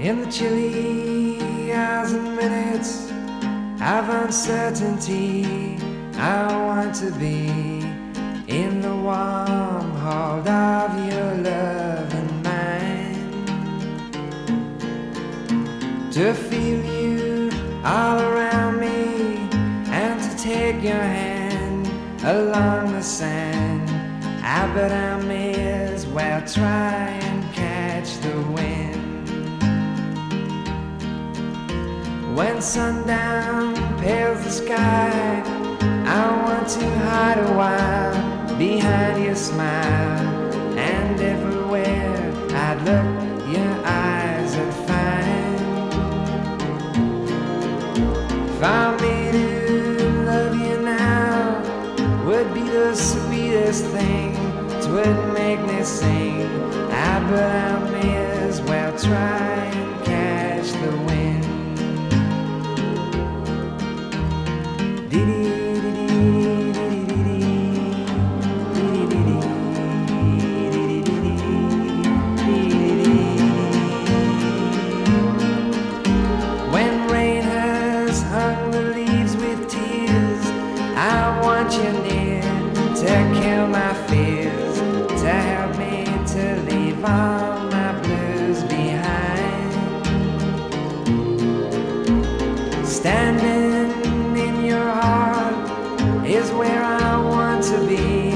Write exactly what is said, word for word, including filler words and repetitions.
In the chilly hours and minutes of uncertainty, I want to be in the warm hold of your love and mine, to feel you all around me and to take your hand along the sand. I bet I may as well try and catch the wind. When sundown pales the sky, I want to hide a while behind your smile, and everywhere I'd look, your eyes I'd find. For me to love you now would be the sweetest thing, 'twould make me sing. I bet I may as well try and catch the wind. When rain has hung the leaves with tears, I want you near to kill my fears, to help me to leave all my blues behind. Standing in your heart is where I want to be.